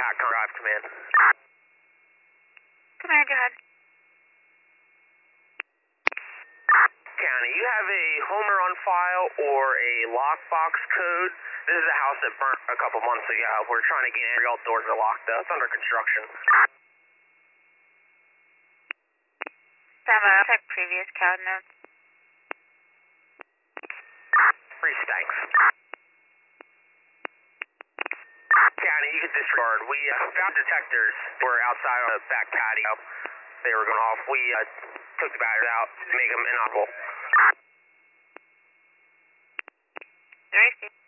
Hackon Drive, command. Command, go ahead. County, you have a Homer on file or a lockbox code? This is a house that burnt a couple months ago. We're trying to get in. All doors are locked up. It's under construction. Sam, check previous CAD notes. Reese, thanks. County, you can disregard. We found detectors were outside on the back patio. They were going off. We took the batteries out to make them inoperable. Reese.